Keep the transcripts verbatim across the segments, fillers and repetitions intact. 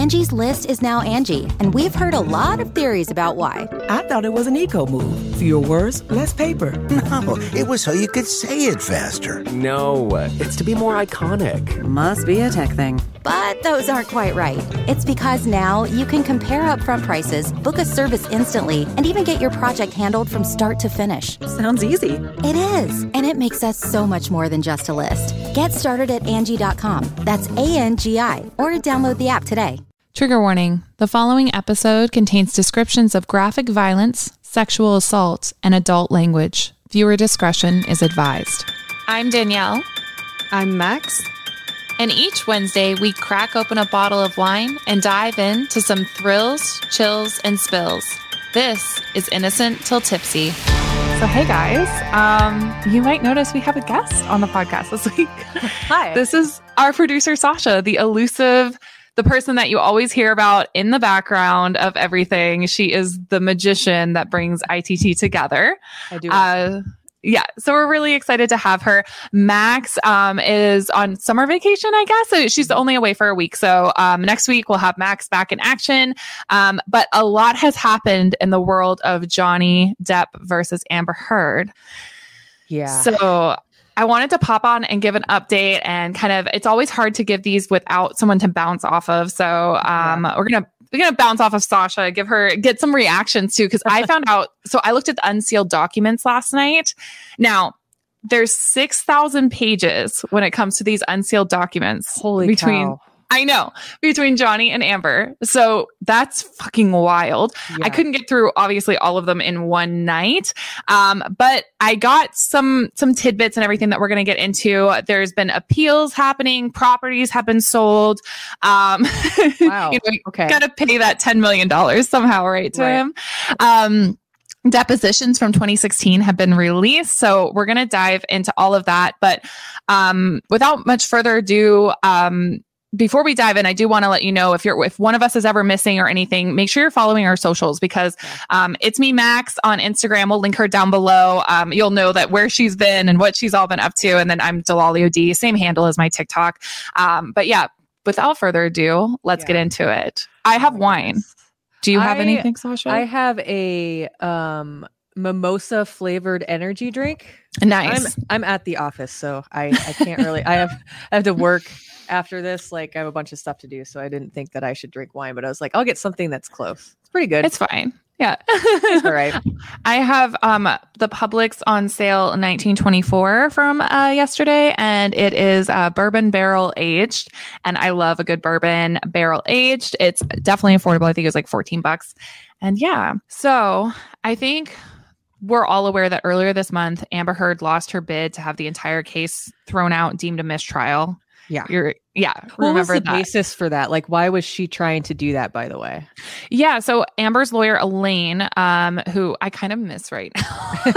Angie's List is now Angie, and we've heard a lot of theories about why. I thought it was an eco move. Fewer words, less paper. No, it was so you could say it faster. No, it's to be more iconic. Must be a tech thing. But those aren't quite right. It's because now you can compare upfront prices, book a service instantly, and even get your project handled from start to finish. Sounds easy. It is, and it makes us so much more than just a list. Get started at Angie dot com. That's A N G I, or download the app today. Trigger warning. The following episode contains descriptions of graphic violence, sexual assault, and adult language. Viewer discretion is advised. I'm Danielle. I'm Max. And each Wednesday, we crack open a bottle of wine and dive into some thrills, chills, and spills. This is Innocent Till Tipsy. So hey guys, um, you might notice we have a guest on the podcast this week. Hi. This is our producer, Sasha, the elusive, the person that you always hear about in the background of everything. She is the magician that brings I T T together. I do. Uh, Yeah, so we're really excited to have her. Max um, is on summer vacation, I guess. So she's only away for a week. So um, next week we'll have Max back in action. Um, but a lot has happened in the world of Johnny Depp versus Amber Heard. Yeah. So I wanted to pop on and give an update, and kind of, it's always hard to give these without someone to bounce off of. So um, yeah. we're going to We're going to bounce off of Sasha, give her, get some reactions too. Cause I found out, so I looked at the unsealed documents last night. Now there's six thousand pages when it comes to these unsealed documents. Holy between, cow. I know, between Johnny and Amber. So that's fucking wild. Yeah. I couldn't get through obviously all of them in one night. Um, but I got some, some tidbits and everything that we're going to get into. There's been appeals happening. Properties have been sold. Um, Wow. you know, Okay. got to pay that ten million dollars somehow, right, to Right. him. Um, depositions from twenty sixteen have been released. So we're going to dive into all of that. But um, without much further ado, um, before we dive in, I do want to let you know if you're if one of us is ever missing or anything, make sure you're following our socials, because um, it's me, Max, on Instagram. We'll link her down below. Um, you'll know that where she's been and what she's all been up to. And then I'm Delalio D, same handle as my TikTok. Um, but yeah, without further ado, let's Yeah. get into it. I have wine. Do you have I- anything, Sasha? I have a um, mimosa flavored energy drink. nice. I'm I'm at the office, so I, I can't really. I have I have to work after this. Like I have a bunch of stuff to do, so I didn't think that I should drink wine. But I was like, I'll get something that's close. It's pretty good. It's fine. Yeah. It's all right. I have um the Publix on sale nineteen twenty-four from uh, yesterday, and it is uh, bourbon barrel aged, and I love a good bourbon barrel aged. It's definitely affordable. I think it was like fourteen bucks. And yeah, so I think we're all aware that earlier this month, Amber Heard lost her bid to have the entire case thrown out, deemed a mistrial. Yeah. You're yeah. What remember was the that. basis for that? Like, why was she trying to do that? By the way. Yeah. So Amber's lawyer, Elaine, um, who I kind of miss right now.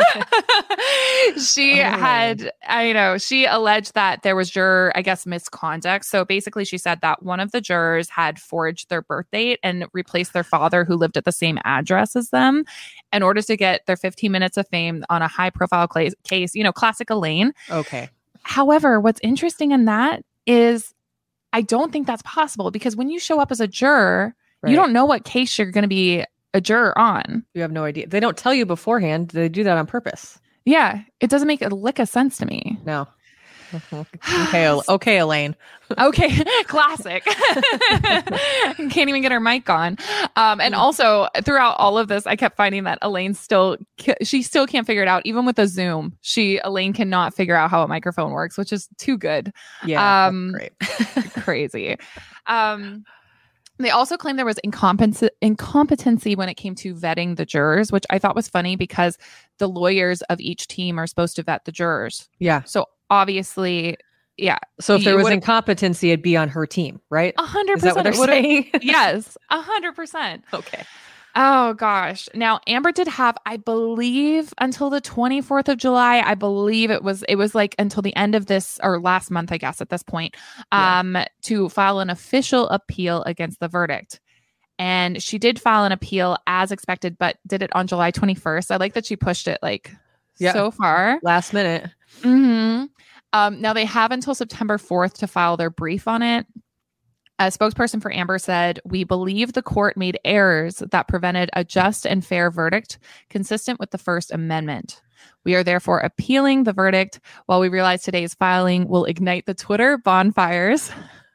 she Oh. had, I know, she alleged that there was juror, I guess, misconduct. So basically she said that one of the jurors had forged their birth date and replaced their father, who lived at the same address as them, in order to get their fifteen minutes of fame on a high profile cl- case, you know, classic Elaine. Okay. However, what's interesting in that is I don't think that's possible, because when you show up as a juror, Right. you don't know what case you're going to be a juror on. You have no idea. They don't tell you beforehand. They do that on purpose. Yeah, it doesn't make a lick of sense to me. No. Okay. El- Okay, Elaine. Okay, classic. Can't even get her mic on. Um, and also throughout all of this, I kept finding that Elaine still, she still can't figure it out. Even with a Zoom, she, Elaine cannot figure out how a microphone works, which is too good. Yeah. Um, That's great. Crazy. Um, they also claimed there was incompetency, incompetency when it came to vetting the jurors, which I thought was funny, because the lawyers of each team are supposed to vet the jurors. Yeah. So obviously, yeah. So if You there was would've- incompetency, it'd be on her team, right? A hundred Is that what percent. they're it would've- saying? Yes, a hundred percent. Okay. Oh gosh. Now Amber did have, I believe, until the twenty-fourth of July. I believe it was it was like until the end of this, or last month, I guess, at this point, um, yeah. to file an official appeal against the verdict. And she did file an appeal as expected, but did it on July twenty-first. I like that she pushed it like yeah. so far. Last minute. Mm-hmm. Um, now they have until September fourth to file their brief on it. A spokesperson for Amber said, "We believe the court made errors that prevented a just and fair verdict consistent with the First Amendment. We are therefore appealing the verdict. While we realize today's filing will ignite the Twitter bonfires,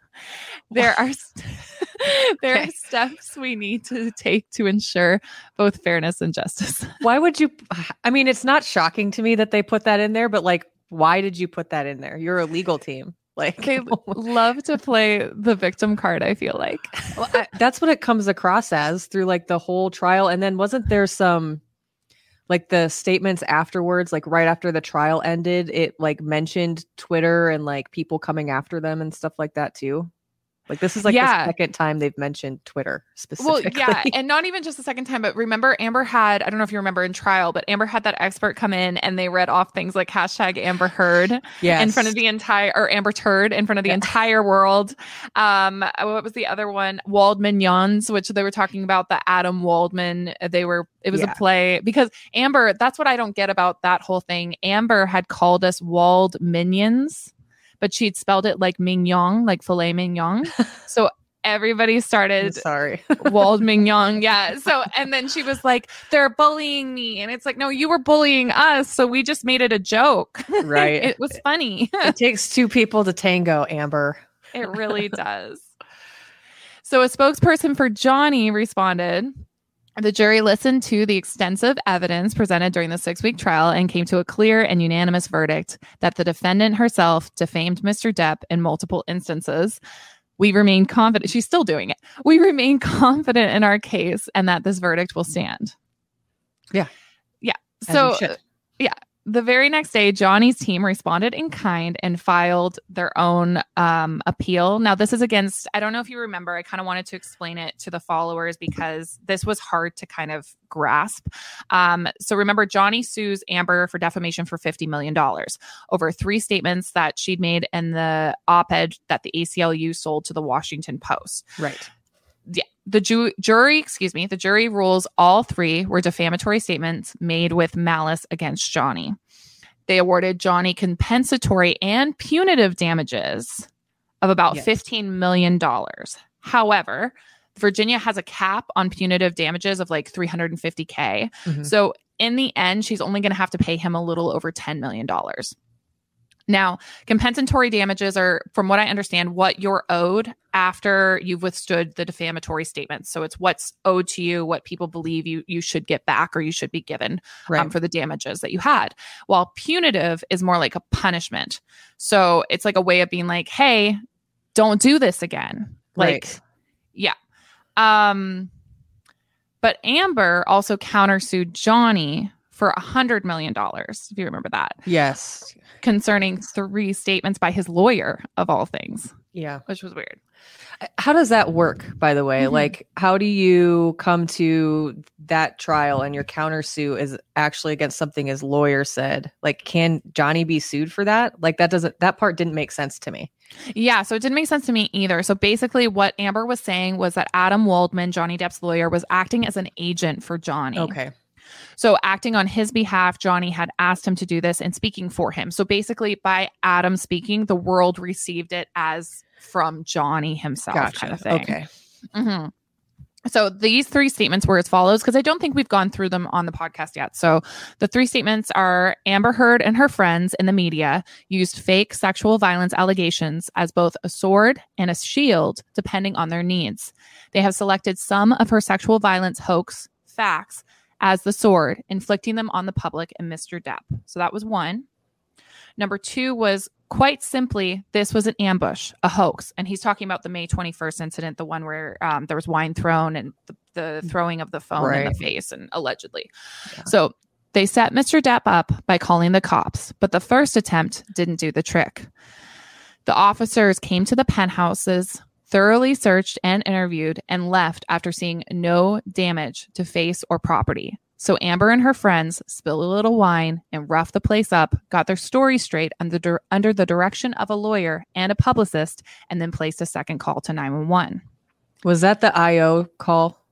there are st- there Okay. are steps we need to take to ensure both fairness and justice." Why would you? I mean, it's not shocking to me that they put that in there, but like, why did you put that in there? You're a legal team. Like, They love to play the victim card, I feel like. well, I, that's what it comes across as through like the whole trial. And then wasn't there some like the statements afterwards, like right after the trial ended, it like mentioned Twitter and like people coming after them and stuff like that too? Like this is like Yeah. the second time they've mentioned Twitter specifically. Well, yeah, and not even just the second time, but remember Amber had, I don't know if you remember in trial, but Amber had that expert come in and they read off things like hashtag Amber Heard Yes. in front of the entire, or Amber Turd in front of the Yeah. entire world. Um, what was the other one? Waldmanions, which they were talking about the Adam Waldman. They were, it was Yeah. a play because Amber, that's what I don't get about that whole thing. Amber had called us Wald Minions, but she'd spelled it like mignon, like filet mignon. So everybody I'm started sorry. Wald Mignon. Yeah. So, and then she was like, "They're bullying me." And it's like, no, you were bullying us. So we just made it a joke. Right. It was funny. It takes two people to tango, Amber. It really does. So a spokesperson for Johnny responded, "The jury listened to the extensive evidence presented during the six-week trial and came to a clear and unanimous verdict that the defendant herself defamed Mister Depp in multiple instances. We remain confident." She's still doing it. "We remain confident in our case and that this verdict will stand." Yeah. Yeah. As So you should. yeah. The very next day, Johnny's team responded in kind and filed their own um, appeal. Now, this is against, I don't know if you remember, I kind of wanted to explain it to the followers because this was hard to kind of grasp. Um, so remember, Johnny sues Amber for defamation for fifty million dollars over three statements that she'd made in the op-ed that the A C L U sold to the Washington Post. Right. Yeah, the ju- jury, excuse me, the jury rules all three were defamatory statements made with malice against Johnny. They awarded Johnny compensatory and punitive damages of about Yes. fifteen million dollars. However, Virginia has a cap on punitive damages of like three hundred fifty thousand dollars. Mhm. So in the end, she's only going to have to pay him a little over ten million dollars. Now, compensatory damages are, from what I understand, what you're owed after you've withstood the defamatory statements. So it's what's owed to you, what people believe you you should get back or you should be given Right. um, for the damages that you had. While punitive is more like a punishment. So it's like a way of being like, hey, don't do this again. Like, Right. yeah. Um, but Amber also countersued Johnny for one hundred million dollars, if you remember that, Yes. concerning three statements by his lawyer, of all things, Yeah. which was weird. How does that work, by the way? Mhm. Like, how do you come to that trial and your countersuit is actually against something his lawyer said? Like, can Johnny be sued for that? Like, that doesn't, that part didn't make sense to me. Yeah, so it didn't make sense to me either. So basically what Amber was saying was that Adam Waldman, Johnny Depp's lawyer, was acting as an agent for Johnny. Okay. So acting on his behalf, Johnny had asked him to do this and speaking for him. So basically by Adam speaking, the world received it as from Johnny himself, Gotcha. kind of thing. Okay. hmm So these three statements were as follows, because I don't think we've gone through them on the podcast yet. So the three statements are: Amber Heard and her friends in the media used fake sexual violence allegations as both a sword and a shield, depending on their needs. They have selected some of her sexual violence hoax facts as the sword, inflicting them on the public and Mister Depp. So that was one. Number two was, quite simply, this was an ambush, a hoax. And he's talking about the May twenty-first incident, the one where um, there was wine thrown and the, the throwing of the phone in Right. the face, and allegedly. So they set Mister Depp up by calling the cops, but the first attempt didn't do the trick. The officers came to the penthouses, thoroughly searched and interviewed, and left after seeing no damage to face or property. So Amber and her friends spilled a little wine and roughed the place up, got their story straight under, dir- under the direction of a lawyer and a publicist, and then placed a second call to nine one one. Was that the I O call?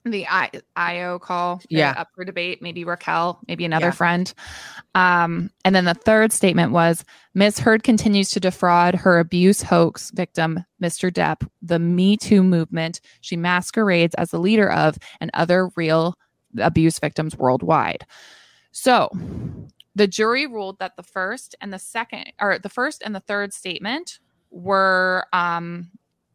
the I- IO call, uh, Yeah. up for debate. Maybe Raquel, maybe another Yeah. friend. Um, and then the third statement was Miss Heard continues to defraud her abuse hoax victim, Mister Depp, the Me Too movement she masquerades as the leader of, and other real abuse victims worldwide. So the jury ruled that the first and the second, or the first and the third statement were um,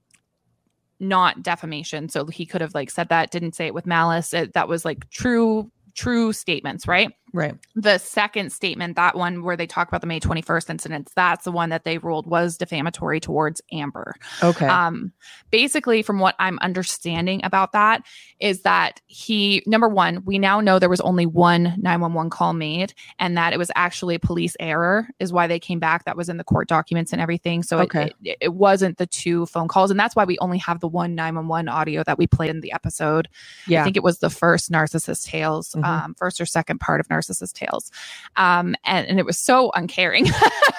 not defamation. So he could have like said that, didn't say it with malice. It, that was like true, true statements, right? Right. The second statement, that one where they talk about the May twenty-first incidents, that's the one that they ruled was defamatory towards Amber. Okay. Um, basically, from what I'm understanding about that, is that he, number one, we now know there was only one nine one one call made, and that it was actually a police error, is why they came back. That was in the court documents and everything. So Okay. it, it, it wasn't the two phone calls. And that's why we only have the one nine one one audio that we played in the episode. Yeah. I think it was the first Narcissist Tales, Mhm. um, first or second part of Narcissist Tales. Um, and, and it was so uncaring,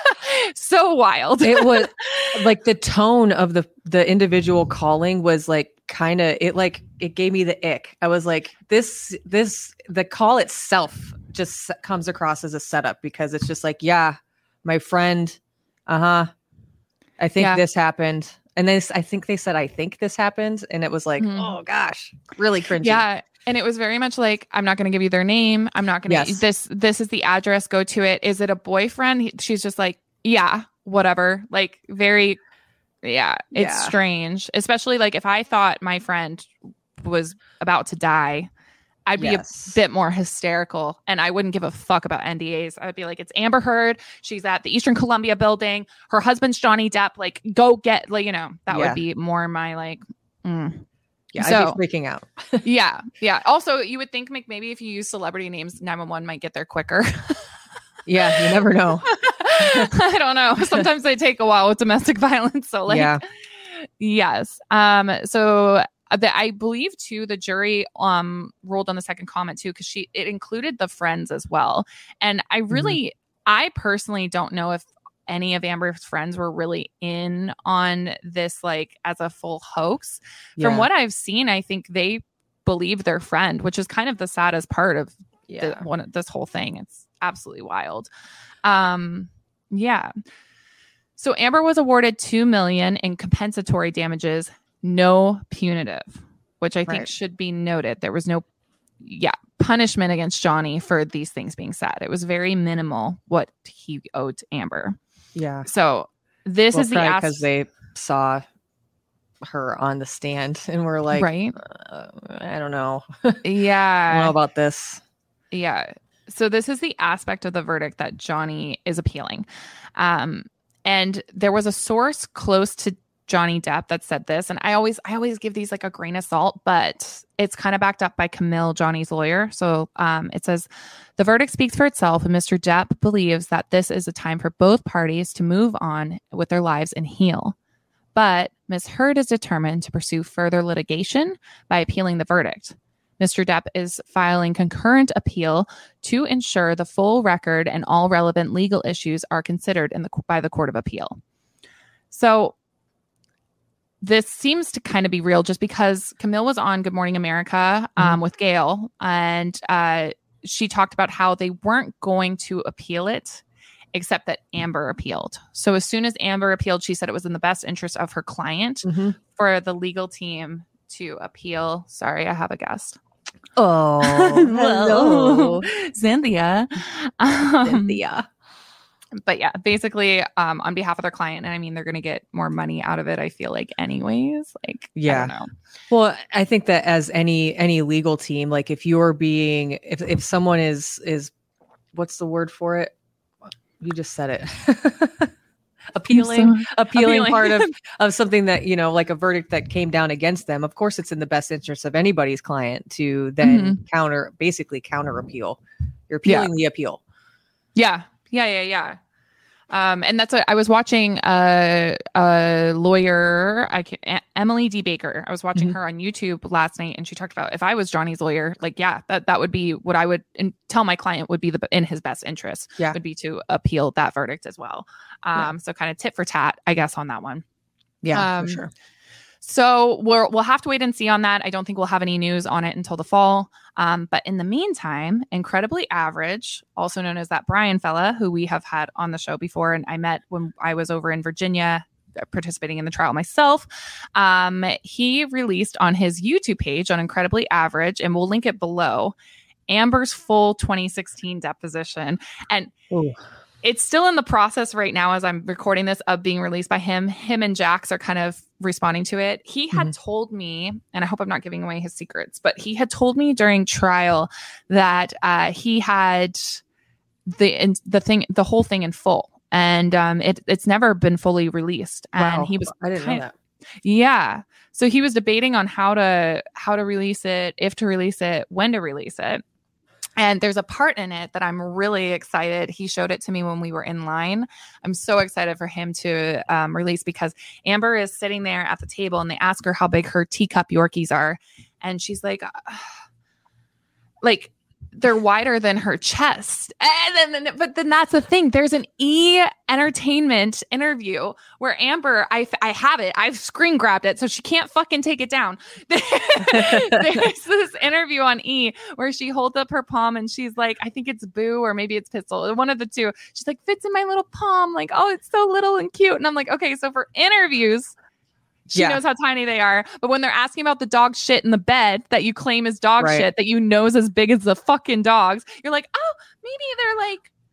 so wild. It was like the tone of the the individual calling was like kind of it like it gave me the ick. I was like, this this the call itself just comes across as a setup, because it's just like, yeah, my friend, uh-huh, I think Yeah. this happened. And then I think they said, I think this happened. And it was like, Mhm. oh gosh, really cringy. Yeah. And it was very much like, I'm not going to give you their name. I'm not going to, Yes. this, this is the address, go to it. Is it a boyfriend? He- She's just like, yeah, whatever. Like very, yeah, it's Yeah. strange. Especially like if I thought my friend was about to die, I'd be Yes. a bit more hysterical, and I wouldn't give a fuck about N D As. I'd be like, it's Amber Heard. She's at the Eastern Columbia building. Her husband's Johnny Depp. Like, go get, like, you know, that Yeah. would be more my like, mm. Yeah, So- I'd be freaking out. yeah. Yeah. Also, you would think like, maybe if you use celebrity names, nine one one might get there quicker. Yeah, you never know. I don't know. Sometimes they take a while with domestic violence. So like, Yeah. yes. Um, so uh, the, I believe too, the jury um ruled on the second comment too, because she it included the friends as well. And I really, I personally don't know if any of Amber's friends were really in on this like as a full hoax. From Yeah. what I've seen, I think they believe their friend, which is kind of the saddest part of Yeah. the, one this whole thing. It's absolutely wild. Um, yeah. So Amber was awarded two million in compensatory damages, no punitive, which I think Right. should be noted. There was no, yeah, punishment against Johnny for these things being said. It was very minimal what he owed to Amber. Yeah. So this Well, is the because ask, they saw her on the stand and were like, right? uh, I don't know. I don't know Yeah, about this. yeah. So this is the aspect of the verdict that Johnny is appealing. Um, and there was a source close to Johnny Depp that said this, and I always I always give these like a grain of salt, but it's kind of backed up by Camille, Johnny's lawyer. So um, it says the verdict speaks for itself, and Mister Depp believes that this is a time for both parties to move on with their lives and heal. But Miz Heard is determined to pursue further litigation by appealing the verdict. Mister Depp is filing concurrent appeal to ensure the full record and all relevant legal issues are considered in the by the Court of Appeal. So this seems to kind of be real just because Camille was on Good Morning America um, Mm-hmm. with Gail, and uh, she talked about how they weren't going to appeal it, except that Amber appealed. So as soon as Amber appealed, she said it was in the best interest of her client Mhm. for the legal team to appeal. Sorry, I have a guest. Oh, hello. Cynthia. Um, Cynthia. But yeah, basically, um, on behalf of their client, and I mean, they're going to get more money out of it, I feel like, anyways. Like, Yeah. I don't know. Well, I think that as any any legal team, like if you're being if if someone is is what's the word for it? You just said it. appealing So- appealing appealing. part of of something that, you know, like a verdict that came down against them. Of course, it's in the best interest of anybody's client to then counter basically counter appeal. You're Yeah. appealing the appeal. Yeah. Yeah. Yeah. Yeah. Um, and that's what I was watching a, a lawyer, I can, E- Emily D. Baker. I was watching Mhm. her on YouTube last night, and she talked about if I was Johnny's lawyer, like, yeah, that, that would be what I would and tell my client would be the in his best interest. Yeah. Would be to appeal that verdict as well. Um, Yeah. so kind of tit for tat, I guess, on that one. Yeah, Um, for sure. So we'll we'll have to wait and see on that. I don't think we'll have any news on it until the fall. Um, but in the meantime, Incredibly Average, also known as that Brian fella, who we have had on the show before, and I met when I was over in Virginia participating in the trial myself. Um, he released on his YouTube page on Incredibly Average, and we'll link it below, Amber's full twenty sixteen deposition. And Ooh. It's still in the process right now as I'm recording this of being released by him. Him and Jax are kind of responding to it. He had mm-hmm. told me, and I hope I'm not giving away his secrets, but he had told me during trial that uh, he had the in, the thing, the whole thing in full, and um, it it's never been fully released. And wow. he was, I didn't know that. Yeah. So he was debating on how to how to release it, if to release it, when to release it. And there's a part in it that I'm really excited. He showed it to me when we were in line. I'm so excited for him to um, release because Amber is sitting there at the table and they ask her how big her teacup Yorkies are. And she's like, like, they're wider than her chest. And then, but then that's the thing. There's an E! Entertainment interview where Amber, I, I have it. I've screen grabbed it, so she can't fucking take it down. There's this interview on E! Where she holds up her palm and she's like, I think it's Boo or maybe it's Pistol. One of the two. She's like, fits in my little palm. Like, oh, it's so little and cute. And I'm like, okay, so for interviews, she yeah. knows how tiny they are. But when they're asking about the dog shit in the bed that you claim is dog right. shit that you know is as big as the fucking dogs, you're like, oh, maybe they're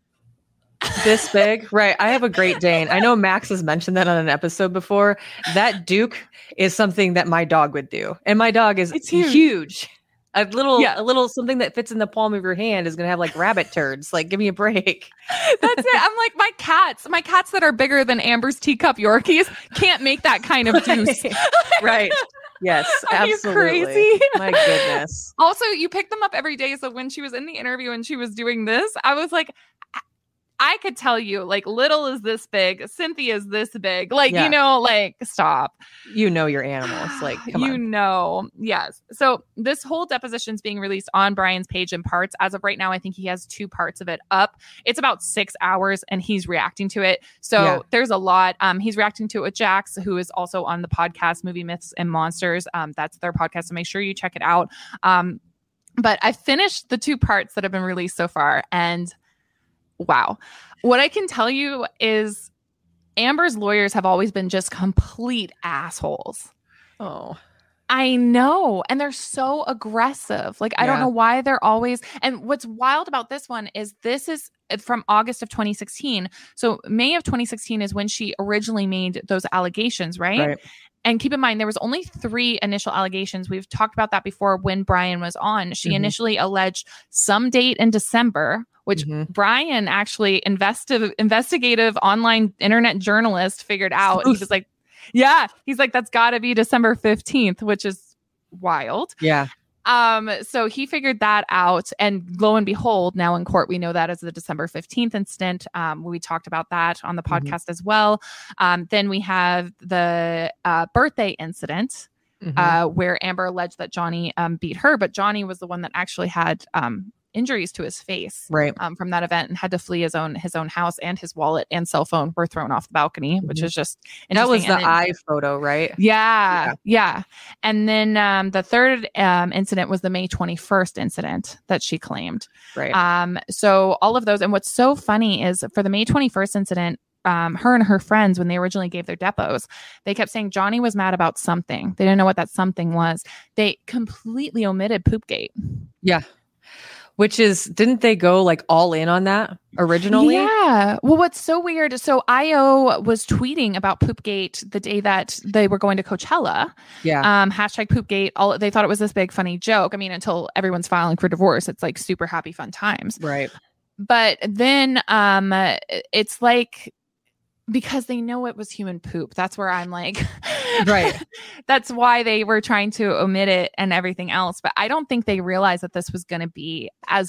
like this big. Right. I have a Great Dane. I know Max has mentioned that on an episode before. That Duke is something that my dog would do. And my dog is it's huge. huge. A little, yeah. a little something that fits in the palm of your hand is going to have like rabbit turds. Like, give me a break. That's it. I'm like, my cats, my cats that are bigger than Amber's teacup Yorkies can't make that kind of juice. Right. Yes, Are absolutely. You crazy? My goodness. Also, you pick them up every day. So when she was in the interview and she was doing this, I was like, I could tell you, like, Little is this big, Cynthia is this big. Like, yeah. you know, like, stop. You know your animals. Like, come you on. You know. Yes. So this whole deposition is being released on Brian's page in parts. As of right now, I think he has two parts of it up. It's about six hours and he's reacting to it. So yeah. there's a lot. Um, he's reacting to it with Jax, who is also on the podcast Movie Myths and Monsters. Um, that's their podcast. So make sure you check it out. Um, but I finished the two parts that have been released so far, and wow. What I can tell you is Amber's lawyers have always been just complete assholes. Oh, I know. And they're so aggressive. Like, I yeah. don't know why they're always. And what's wild about this one is this is from August of twenty sixteen. So May of twenty sixteen is when she originally made those allegations, right? Right. And keep in mind, there was only three initial allegations. We've talked about that before when Brian was on. She mm-hmm. initially alleged some date in December, which mm-hmm. Brian, actually investi- investigative online internet journalist, figured out. He was like, yeah, he's like, that's got to be December fifteenth, which is wild. Yeah. Um, so he figured that out, and lo and behold, now in court, we know that as the December fifteenth incident. Um, we talked about that on the podcast mm-hmm. as well. Um, then we have the uh, birthday incident mm-hmm. uh, where Amber alleged that Johnny um, beat her, but Johnny was the one that actually had um, injuries to his face right. um, from that event and had to flee his own his own house, and his wallet and cell phone were thrown off the balcony, mm-hmm. which is just that was the then, eye photo, right? Yeah, yeah. yeah. And then um, the third um, incident was the May twenty-first incident that she claimed. Right. Um, so all of those, and what's so funny is for the May twenty-first incident, Um, her and her friends, when they originally gave their depos, they kept saying Johnny was mad about something. They didn't know what that something was. They completely omitted Poopgate. Yeah. Which is, didn't they go like all in on that originally? Yeah. Well, what's so weird. So I O was tweeting about Poopgate the day that they were going to Coachella. Yeah. Um, hashtag Poopgate. All they thought it was this big funny joke. I mean, until everyone's filing for divorce, it's like super happy fun times. Right. But then um, it's like, because they know it was human poop. That's where I'm like, right. That's why they were trying to omit it and everything else. But I don't think they realized that this was going to be as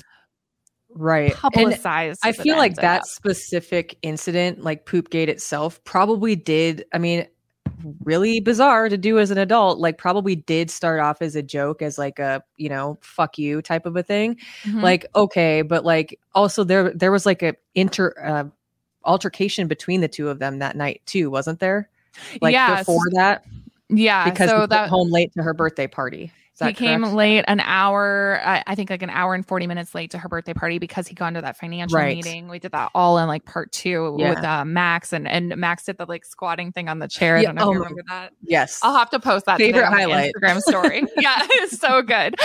right publicized. I feel like that up. specific incident, like Poopgate itself, probably did. I mean, really bizarre to do as an adult, like probably did start off as a joke, as like a, you know, fuck you type of a thing. Mm-hmm. Like, okay. But like also there, there was like a inter, uh, altercation between the two of them that night too, wasn't there? Like yeah, before that? Yeah. Because so he that came home late to her birthday party. Is that he came correct? late an hour, I, I think like an hour and forty minutes late to her birthday party because he got into that financial Right. meeting. We did that all in like part two Yeah. with uh, Max and, and Max did the like squatting thing on the chair. I Yeah, don't know oh if you my- remember that. Yes. I'll have to post that Favorite today on my highlight. Instagram story. Yeah, it's so good.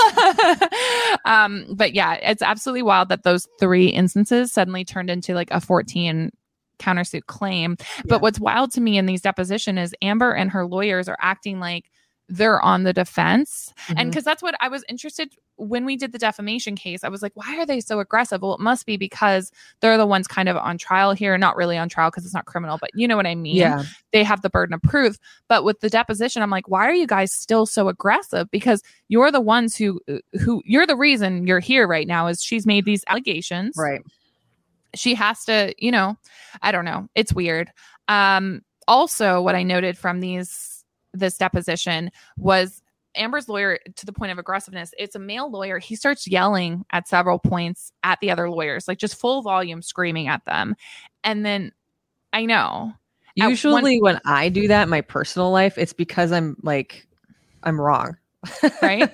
um, but yeah, it's absolutely wild that those three instances suddenly turned into like a fourteen countersuit claim. Yeah. But what's wild to me in these deposition is Amber and her lawyers are acting like they're on the defense. And Mhm. because that's what I was interested when we did the defamation case, I was like, why are they so aggressive? Well, it must be because they're the ones kind of on trial here, not really on trial because it's not criminal, but you know what I mean? Yeah. They have the burden of proof. But with the deposition, I'm like, why are you guys still so aggressive? Because you're the ones who, who you're the reason you're here right now is she's made these allegations. Right. She has to, you know, I don't know. It's weird. Um, also, what I noted from these this deposition was Amber's lawyer to the point of aggressiveness. It's a male lawyer. He starts yelling at several points at the other lawyers, like just full volume screaming at them. And then I know. At Usually one- when I do that in my personal life, it's because I'm like, I'm wrong. Right?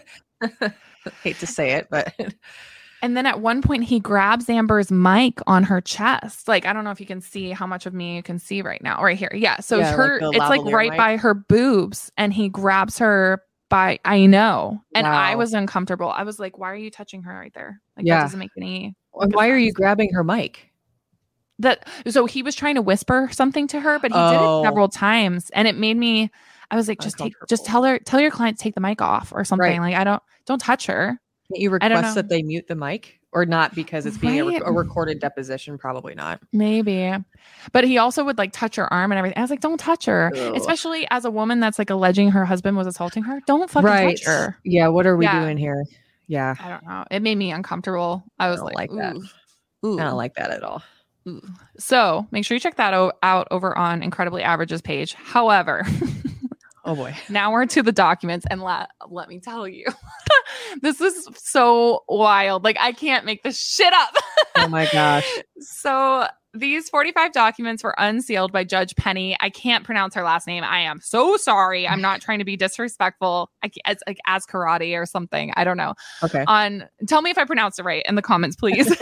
Hate to say it, but And then at one point, he grabs Amber's mic on her chest. Like, I don't know if you can see how much of me you can see right now. Right here. Yeah. So Yeah, her, like the it's like lavalier right mic. by her boobs. And he grabs her by, I know. And I Wow. was uncomfortable. I was like, why are you touching her right there? Like, Yeah. that doesn't make any. And why are you grabbing her mic? That so he was trying to whisper something to her, but he did Oh. it several times. And it made me, I was like, just take, just Uncomfortable. tell her, tell your client to take the mic off or something. Right. Like, I don't, don't touch her. Can't you I don't request know. that they mute the mic or not because it's being a, rec- Right. a recorded deposition? Probably not. Maybe. But he also would like touch her arm and everything. I was like, don't touch her. Ugh. Especially as a woman that's like alleging her husband was assaulting her. Don't fucking Right. touch her. Yeah. What are we Yeah. doing here? Yeah. I don't know. It made me uncomfortable. I was don't like, like that. ooh, ooh, I don't like that at all. ooh. So make sure you check that o- out over on Incredibly Average's page. However, Oh boy. now we're to the documents, and let let me tell you, this is so wild. Like I can't make this shit up. Oh my gosh. So these forty-five documents were unsealed by Judge Penny. I can't pronounce her last name. I am so sorry. I'm not trying to be disrespectful. I, ca- as like as karate or something. I don't know. Okay. On tell me if I pronounced it right in the comments, please.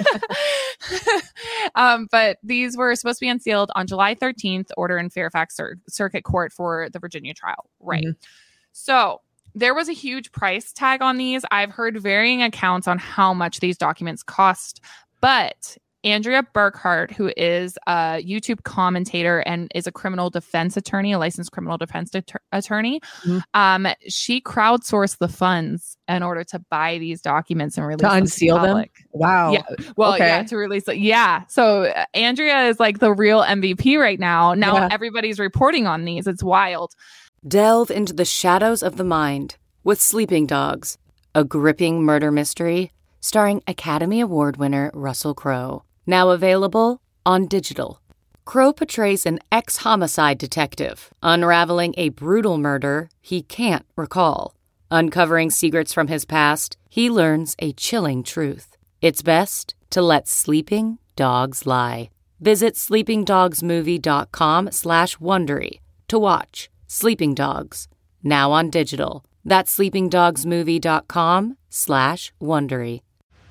um, but these were supposed to be unsealed on July thirteenth, order in Fairfax Cir- Circuit Court for the Virginia trial. Right. Mhm. So there was a huge price tag on these. I've heard varying accounts on how much these documents cost, but Andrea Burkhart, who is a YouTube commentator and is a criminal defense attorney, a licensed criminal defense det- attorney, Mhm. um, she crowdsourced the funds in order to buy these documents and release To them unseal the them? public. Wow. Yeah. Well, Okay. yeah, to release it. Yeah. So uh, Andrea is like the real M V P right now. Now Yeah. everybody's reporting on these. It's wild. Delve into the shadows of the mind with Sleeping Dogs, a gripping murder mystery starring Academy Award winner Russell Crowe. Now available on digital. Crowe portrays an ex-homicide detective unraveling a brutal murder he can't recall. Uncovering secrets from his past, he learns a chilling truth. It's best to let sleeping dogs lie. Visit sleepingdogsmovie.com slash Wondery to watch Sleeping Dogs, now on digital. That's sleepingdogsmovie.com slash Wondery.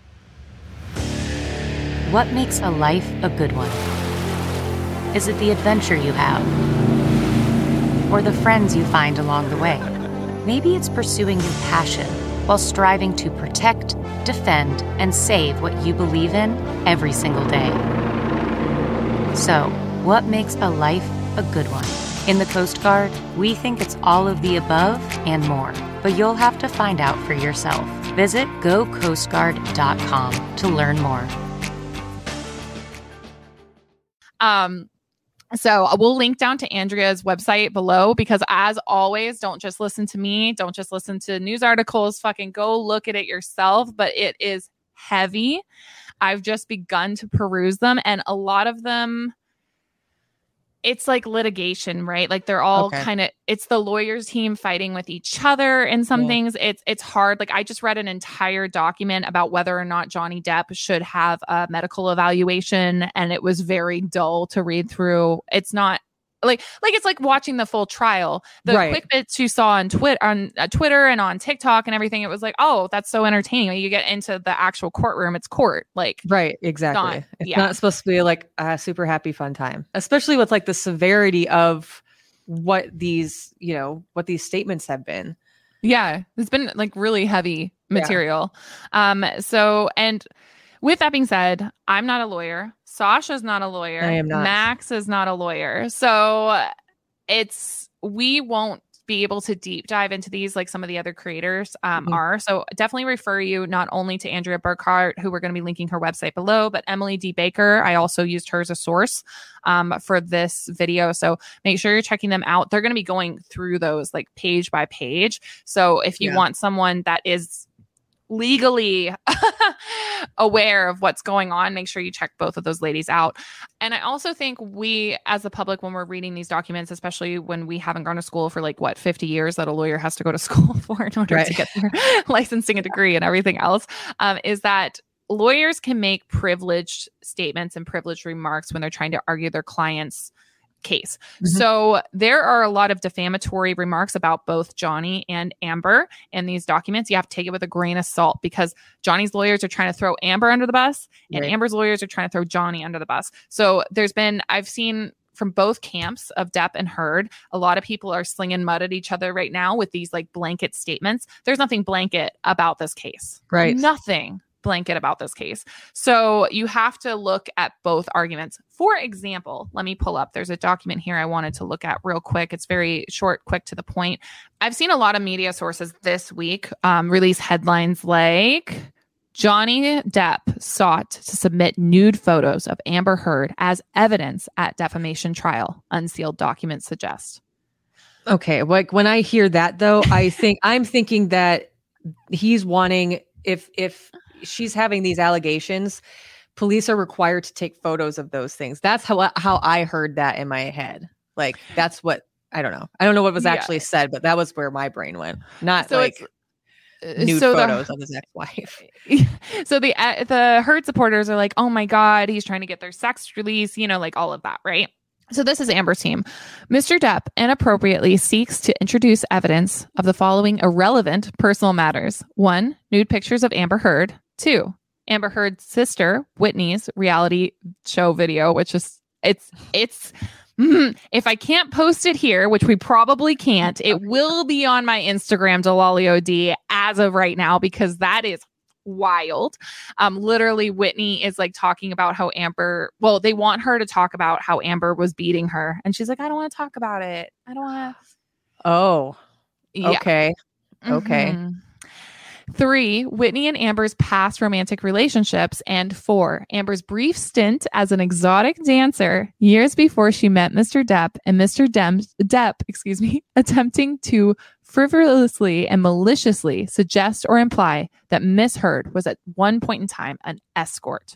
What makes a life a good one? Is it the adventure you have? Or the friends you find along the way? Maybe it's pursuing your passion while striving to protect, defend, and save what you believe in every single day. So, what makes a life a good one? In the Coast Guard, we think it's all of the above and more, but you'll have to find out for yourself. Visit go coast guard dot com to learn more. Um, so we'll link down to Andrea's website below because as always, don't just listen to me. Don't just listen to news articles. Fucking go look at it yourself. But it is heavy. I've just begun to peruse them. And a lot of them, it's like litigation, right? Like they're all Okay. kind of, it's the lawyers team fighting with each other in some Yeah. things. It's, it's hard. Like I just read an entire document about whether or not Johnny Depp should have a medical evaluation. And it was very dull to read through. It's not, like like it's like watching the full trial. The Right. quick bits you saw on Twitter on uh, Twitter and on TikTok and everything, it was like, oh, that's so entertaining. When you get into the actual courtroom, it's court. Like Right, exactly. not- it's yeah. not supposed to be like a super happy fun time, especially with like the severity of what these, you know, what these statements have been. Yeah, it's been like really heavy material. Um, so and with that being said, I'm not a lawyer. Sasha's not a lawyer. I am not. Max is not a lawyer. So it's we won't be able to deep dive into these like some of the other creators um, Mhm. are. So definitely refer you not only to Andrea Burkhart, who we're going to be linking her website below, but Emily D. Baker. I also used her as a source um, for this video. So make sure you're checking them out. They're going to be going through those like page by page. So if you Yeah. want someone that is legally aware of what's going on, make sure you check both of those ladies out. And I also think we as the public, when we're reading these documents, especially when we haven't gone to school for like what fifty years that a lawyer has to go to school for in order Right. to get their licensing and degree and everything else, um, is that lawyers can make privileged statements and privileged remarks when they're trying to argue their client's case. Mhm. So there are a lot of defamatory remarks about both Johnny and Amber in these documents. You have to take it with a grain of salt because Johnny's lawyers are trying to throw Amber under the bus and Right. Amber's lawyers are trying to throw Johnny under the bus. So there's been, I've seen from both camps of Depp and Heard, a lot of people are slinging mud at each other right now with these like blanket statements. There's nothing blanket about this case. Right. Nothing blanket about this case. So you have to look at both arguments. For example, let me pull up. There's a document here I wanted to look at real quick. It's very short, quick to the point. I've seen a lot of media sources this week um, release headlines like Johnny Depp sought to submit nude photos of Amber Heard as evidence at defamation trial, unsealed documents suggest. Okay, like when I hear that though, I think I'm thinking that he's wanting if if she's having these allegations, police are required to take photos of those things. That's how how I heard that in my head. Like that's what I don't know. I don't know what was Yeah. actually said, but that was where my brain went. Not So like it's- nude so the- photos of his ex-wife. so the uh, the Heard supporters are like, oh my God, he's trying to get their sex release, you know, like all of that, right? So this is Amber's team. Mister Depp inappropriately seeks to introduce evidence of the following irrelevant personal matters. One, nude pictures of Amber Heard. Two, Amber Heard's sister, Whitney's reality show video, which is, it's, it's, mm, if I can't post it here, which we probably can't, it will be on my Instagram, DeLalioD, as of right now, because that is wild. Um, literally, Whitney is like talking about how Amber, well, they want her to talk about how Amber was beating her. And she's like, I don't want to talk about it. I don't want to. Oh, Yeah. okay. Okay. Mhm. Three, Whitney and Amber's past romantic relationships. And four, Amber's brief stint as an exotic dancer years before she met Mister Depp and Mister Dem- Depp, excuse me, attempting to frivolously and maliciously suggest or imply that Miss Heard was at one point in time an escort.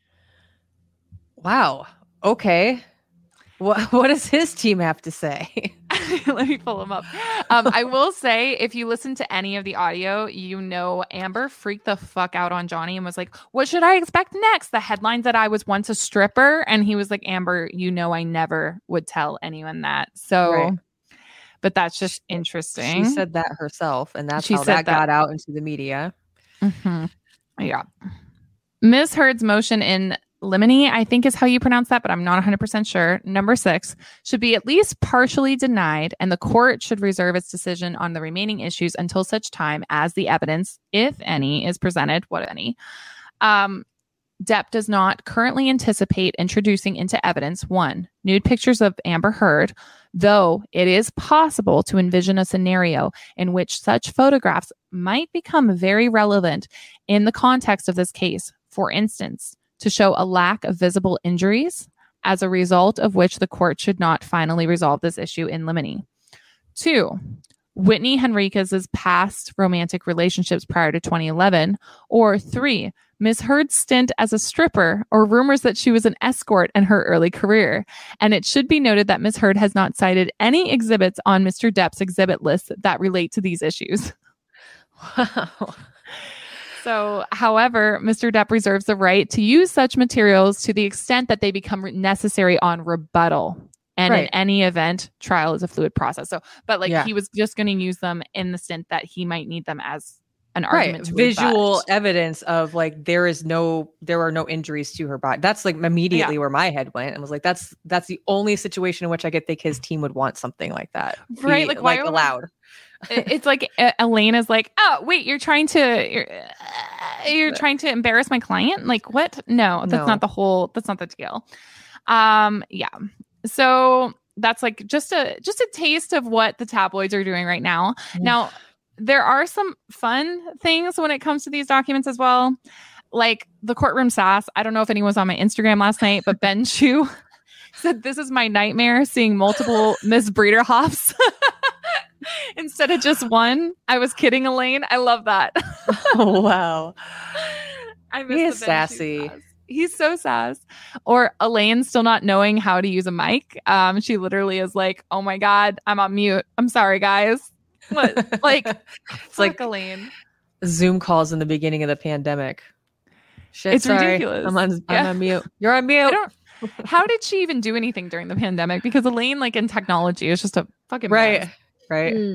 Wow. Okay. What what does his team have to say? Let me pull them up. Um, I will say, if you listen to any of the audio, you know Amber freaked the fuck out on Johnny and was like, what should I expect next? The headlines that I was once a stripper. And he was like, Amber, you know I never would tell anyone that. So, Right. but that's just interesting. She said that herself, and that's She how said that, that. got out into the media. Mhm. Yeah. Miz Heard's motion in limine, I think is how you pronounce that, but I'm not one hundred percent sure. Number six should be at least partially denied, and the court should reserve its decision on the remaining issues until such time as the evidence, if any, is presented. What any? Um, Depp does not currently anticipate introducing into evidence one, nude pictures of Amber Heard, though it is possible to envision a scenario in which such photographs might become very relevant in the context of this case. For instance, to show a lack of visible injuries, as a result of which the court should not finally resolve this issue in limine. Two, Whitney Henriquez's past romantic relationships prior to twenty eleven. Or three, Miss Heard's stint as a stripper, or rumors that she was an escort in her early career. And it should be noted that Miss Heard has not cited any exhibits on Mister Depp's exhibit list that relate to these issues. Wow. So, however, Mister Depp reserves the right to use such materials to the extent that they become necessary on rebuttal. And Right. in any event, trial is a fluid process. So, but like Yeah. he was just going to use them in the stint that he might need them as an Right. argument. to Visual rebut. evidence of like there is no there are no injuries to her body. That's like immediately Yeah. where my head went and was like, that's that's the only situation in which I could think his team would want something like that. Right, Be, like, why like would- allowed. It- it's like uh, Elaine is like, oh wait, you're trying to you're, uh, you're trying to embarrass my client. Like what? No, that's No. not the whole. That's not the deal. Um, yeah. So that's like just a just a taste of what the tabloids are doing right now. Now there are some fun things when it comes to these documents as well, like the courtroom sass. I don't know if anyone was on my Instagram last night, but Ben Chu said, "This is my nightmare, seeing multiple Miss Breederhoffs." Instead of just one. I was kidding, Elaine. I love that. Oh, wow. I miss He the is Ben Chu sassy. sass. He's so sass. Or Elaine still not knowing how to use a mic. Um, she literally is like, "Oh my God, I'm on mute. I'm sorry, guys." What? Like, It's like Elaine. Zoom calls in the beginning of the pandemic. Shit, It's sorry. ridiculous. I'm on, I'm Yeah. on mute. You're on I mute. don't. How did she even do anything during the pandemic? Because Elaine, like in technology, is just a fucking Right. mess. Right. Mm.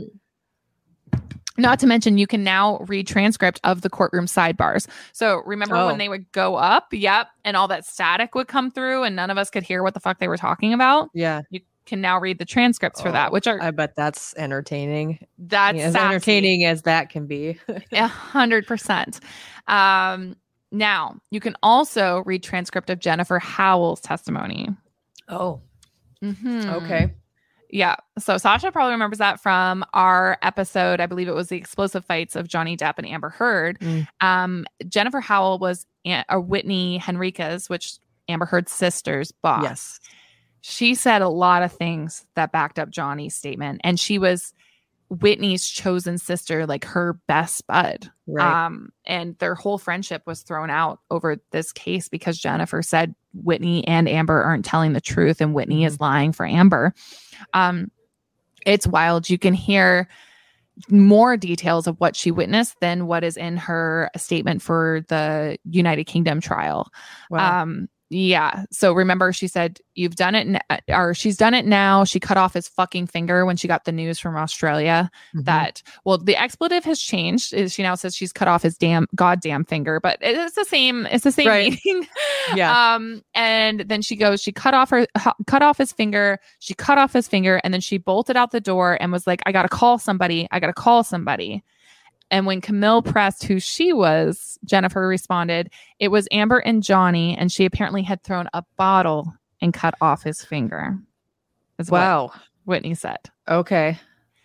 Not to mention, you can now read transcript of the courtroom sidebars. So remember Oh. when they would go up? Yep. And all that static would come through and none of us could hear what the fuck they were talking about. Yeah. You can now read the transcripts for that, Oh, which are I bet that's entertaining. that's Yeah, as sassy. entertaining as that can be. A hundred percent. Um, now you can also read transcript of Jennifer Howell's testimony. Oh, Mhm. okay. Yeah. So Sasha probably remembers that from our episode. I believe it was the explosive fights of Johnny Depp and Amber Heard. Mm. Um, Jennifer Howell was a, a Whitney Henriquez, which Amber Heard's sister's boss. Yes. She said a lot of things that backed up Johnny's statement. And she was Whitney's chosen sister, like her best bud. Right. Um, and their whole friendship was thrown out over this case because Jennifer said Whitney and Amber aren't telling the truth and Whitney is lying for Amber. Um, it's wild. You can hear more details of what she witnessed than what is in her statement for the United Kingdom trial. Wow. Um, yeah. So remember, she said, "You've done it," n- or she's done it now. She cut off his fucking finger when she got the news from Australia Mhm. that, well, the expletive has changed. Is she now says she's cut off his damn goddamn finger, but it's the same. It's the same Right. meaning. Yeah. Um, and then she goes, she cut off her, hu- cut off his finger. She cut off his finger, and then she bolted out the door and was like, "I gotta call somebody. I gotta call somebody." And when Camille pressed who she was, Jennifer responded, "It was Amber and Johnny, and she apparently had thrown a bottle and cut off his finger." Is what Wow. Whitney said. Okay.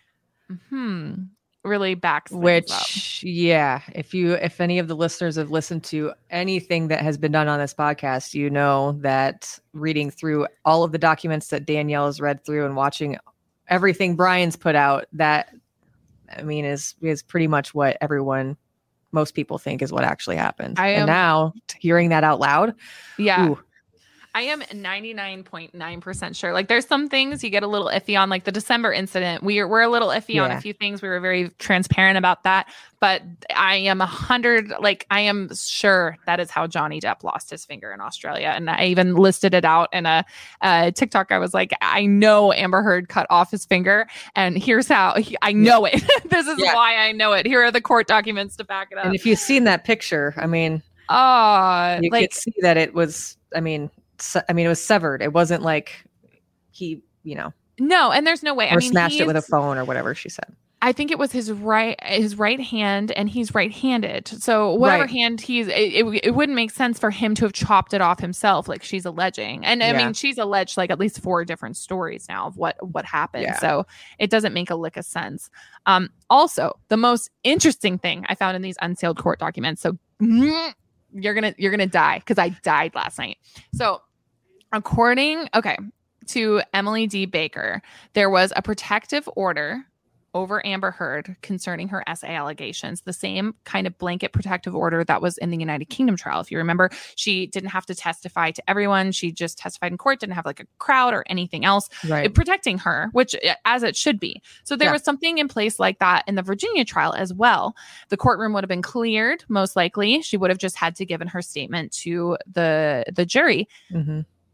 Hmm. Really backs things up. Which, yeah, if you, if any of the listeners have listened to anything that has been done on this podcast, you know that reading through all of the documents that Danielle has read through and watching everything Brian's put out, that, I mean, is is pretty much what everyone, most people think is what actually happened. I am- and now hearing that out loud, Yeah. ooh, I am ninety-nine point nine percent sure. Like there's some things you get a little iffy on, like the December incident. We are, we're a little iffy on Yeah. a few things. We were very transparent about that. But I am a hundred, like I am sure that is how Johnny Depp lost his finger in Australia. And I even listed it out in a, a TikTok. I was like, I know Amber Heard cut off his finger. And here's how he, I know it. This is Yeah. why I know it. Here are the court documents to back it up. and if you've seen that picture, I mean, Oh, you like could see that it was, I mean, se- I mean, it was severed. It wasn't like he, you know, no, and there's no way. or I mean, smashed it with a he's- phone or whatever she said. I think it was his right his right hand, and he's right-handed. So whatever Right. hand he's, it, it, it wouldn't make sense for him to have chopped it off himself, like she's alleging. And I Yeah. mean, she's alleged like at least four different stories now of what what happened. Yeah. So it doesn't make a lick of sense. Um, also, the most interesting thing I found in these unsealed court documents. So you're gonna you're gonna die because I died last night. So according, okay, to Emily D. Baker, there was a protective order over Amber Heard concerning her S A allegations, the same kind of blanket protective order that was in the United Kingdom trial. If you remember, she didn't have to testify to everyone. She just testified in court, didn't have like a crowd or anything else, Right. it- protecting her, which as it should be. So there Yeah. was something in place like that in the Virginia trial as well. The courtroom would have been cleared, most likely. She would have just had to given her statement to the the jury. Mm-hmm.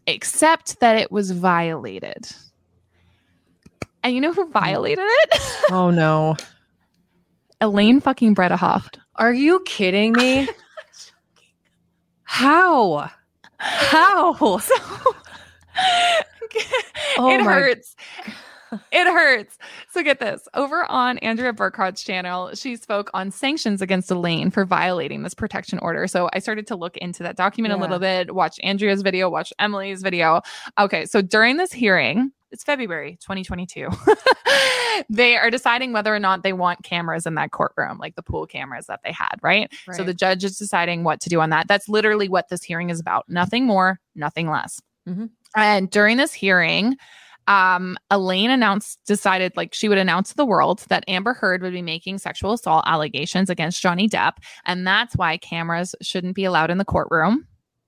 except that it was violated. And you know who violated it? Oh, no. Elaine fucking Bredehoft. Are you kidding me? How? How? So, Oh it my- hurts. It hurts. So get this. Over on Andrea Burkhardt's channel, she spoke on sanctions against Elaine for violating this protection order. So I started to look into that document Yeah. a little bit, watch Andrea's video, watch Emily's video. Okay, so during this hearing, it's February twenty twenty-two. They are deciding whether or not they want cameras in that courtroom, like the pool cameras that they had, right? Right. So the judge is deciding what to do on that. That's literally what this hearing is about. Nothing more, nothing less. Mhm. And during this hearing, um, Elaine announced, decided like she would announce to the world that Amber Heard would be making sexual assault allegations against Johnny Depp. And that's why cameras shouldn't be allowed in the courtroom.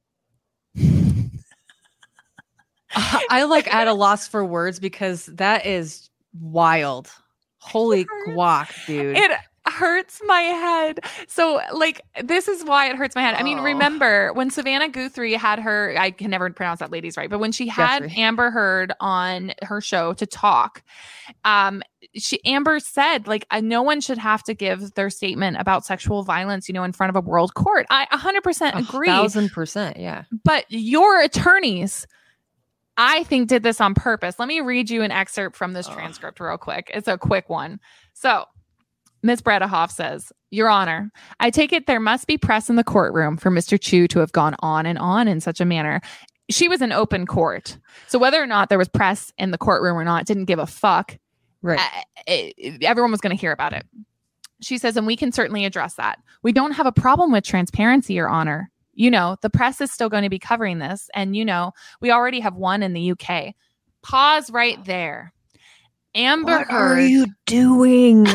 I like at a loss for words because that is wild. Holy guac, dude. It hurts my head. So like, this is why it hurts my head. I mean, Oh. remember when Savannah Guthrie had her, I can never pronounce that lady's right, but when she had Guthrie. Amber Heard on her show to talk, um, she, Amber said like, uh, no one should have to give their statement about sexual violence, you know, in front of a world court. I one hundred percent agree. A thousand percent, yeah. But your attorneys, I think, did this on purpose. Let me read you an excerpt from this Ugh. transcript real quick. It's a quick one. So Miz Bredehoft says, Your Honor, I take it there must be press in the courtroom for Mister Chu to have gone on and on in such a manner. She was in open court. So whether or not there was press in the courtroom or not, didn't give a fuck. Right. Uh, it- it- everyone was going to hear about it. She says, and we can certainly address that. We don't have a problem with transparency, Your Honor. You know, the press is still going to be covering this. And, you know, we already have one in the U K. Pause right there. Amber What Heard. are you doing?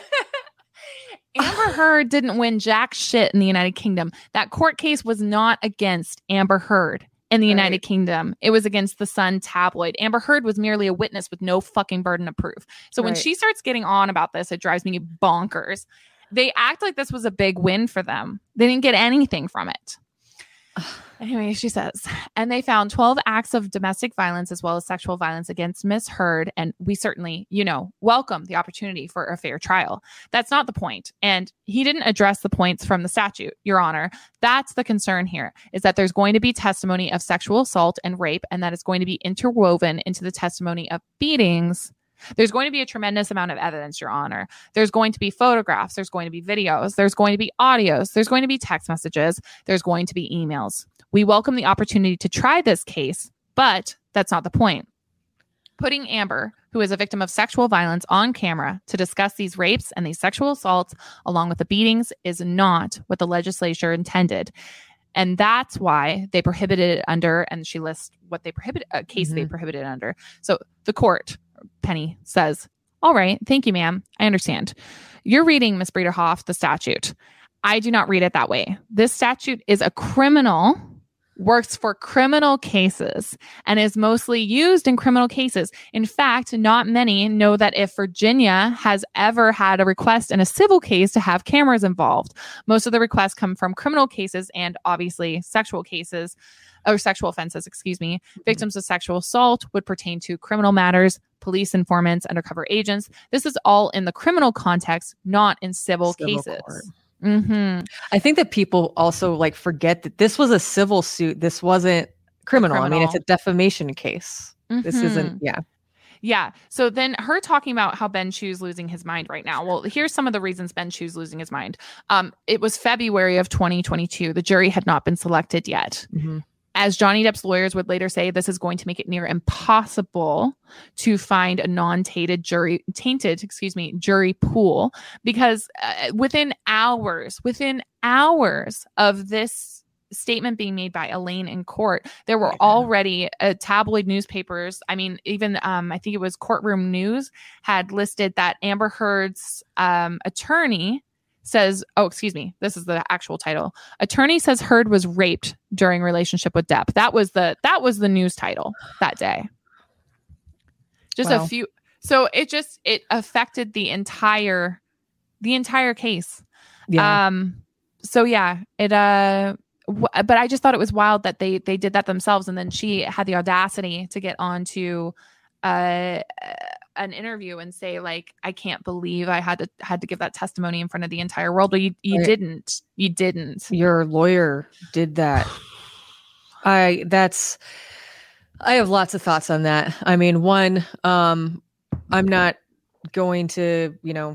Amber Heard didn't win jack shit in the United Kingdom. That court case was not against Amber Heard in the United Right. Kingdom. It was against the Sun tabloid. Amber Heard was merely a witness with no fucking burden of proof. So when Right. she starts getting on about this, it drives me bonkers. They act like this was a big win for them. They didn't get anything from it. Anyway, she says, and they found twelve acts of domestic violence as well as sexual violence against Miss Heard. And we certainly, you know, welcome the opportunity for a fair trial. That's not the point. And he didn't address the points from the statute, Your Honor. That's the concern here, is that there's going to be testimony of sexual assault and rape, and that it's going to be interwoven into the testimony of beatings. There's going to be a tremendous amount of evidence, Your Honor. There's going to be photographs. There's going to be videos. There's going to be audios. There's going to be text messages. There's going to be emails. We welcome the opportunity to try this case, but that's not the point. Putting Amber, who is a victim of sexual violence, on camera to discuss these rapes and these sexual assaults along with the beatings is not what the legislature intended. And that's why they prohibited it under, and she lists what they prohibited, a case they Mhm. prohibited it under. So the court, Penny, says, all right, thank you, ma'am. I understand. You're reading, Miss Bredehoft, the statute. I do not read it that way. This statute is a criminal, works for criminal cases, and is mostly used in criminal cases. In fact, not many know that if Virginia has ever had a request in a civil case to have cameras involved. Most of the requests come from criminal cases and obviously sexual cases, or sexual offenses, excuse me. Victims of sexual assault would pertain to criminal matters, police informants, undercover agents. This is all in the criminal context, not in civil, Civil cases. court. Mm-hmm. I think that people also like forget that this was a civil suit. This wasn't criminal. I mean, it's a criminal. defamation case. This Mhm. isn't, yeah. Yeah. So then her talking about how Ben Chu's losing his mind right now. Well, here's some of the reasons Ben Chu's losing his mind. Um, it was February of twenty twenty-two. The jury had not been selected yet. Mhm. As Johnny Depp's lawyers would later say, this is going to make it near impossible to find a non-tainted jury, tainted, excuse me, jury pool, because uh, within hours, within hours of this statement being made by Elaine in court, there were Yeah. already uh, tabloid newspapers. I mean, even um, I think it was Courtroom News had listed that Amber Heard's um, attorney says, oh, excuse me, this is the actual title. Attorney says Heard was raped during relationship with Depp. That was the that was the news title that day. Just Wow. a few. So it just it affected the entire the entire case. Yeah. Um. So yeah, it uh but I just thought it was wild that they they did that themselves, and then she had the audacity to get onto uh, an interview and say like, I can't believe I had to had to give that testimony in front of the entire world. But you you right. didn't. You didn't. Your lawyer did that. I that's I have lots of thoughts on that. I mean, one, um, I'm not going to, you know,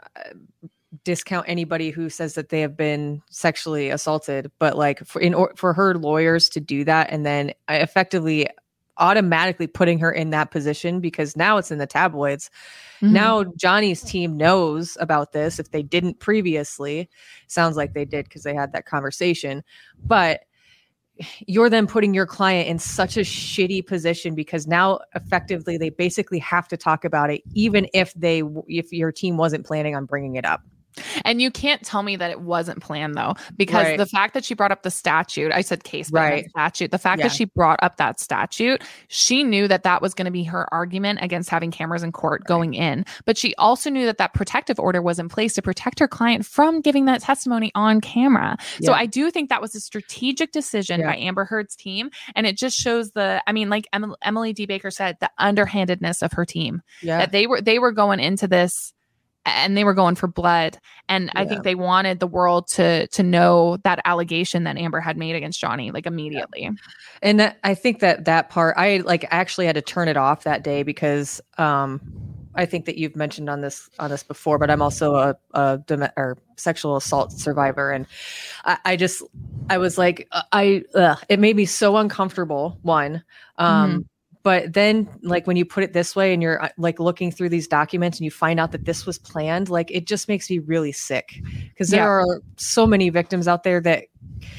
discount anybody who says that they have been sexually assaulted, but like for in or, for her lawyers to do that and then effectively automatically putting her in that position, because now it's in the tabloids. Mm-hmm. Now Johnny's team knows about this. If they didn't previously, sounds like they did because they had that conversation, but you're then putting your client in such a shitty position because now effectively they basically have to talk about it, even if they, if your team wasn't planning on bringing it up. And you can't tell me that it wasn't planned though, because right. the fact that she brought up the statute, I said case, but right. statute, the fact yeah. that she brought up that statute, she knew that that was going to be her argument against having cameras in court right. going in. But she also knew that that protective order was in place to protect her client from giving that testimony on camera. Yeah. So I do think that was a strategic decision yeah. by Amber Heard's team. And it just shows the, I mean, like em- Emily D. Baker said, the underhandedness of her team, yeah. that they were, they were going into this and they were going for blood. And yeah. I think they wanted the world to to know that allegation that Amber had made against Johnny, like immediately. Yeah. And that, I think that that part, I like actually had to turn it off that day because um, I think that you've mentioned on this on this before, but I'm also a, a dom- or sexual assault survivor. And I, I just, I was like, I, ugh, it made me so uncomfortable, one. Um, mm-hmm. But then, like, when you put it this way and you're like looking through these documents and you find out that this was planned, like, it just makes me really sick because there yeah. are so many victims out there that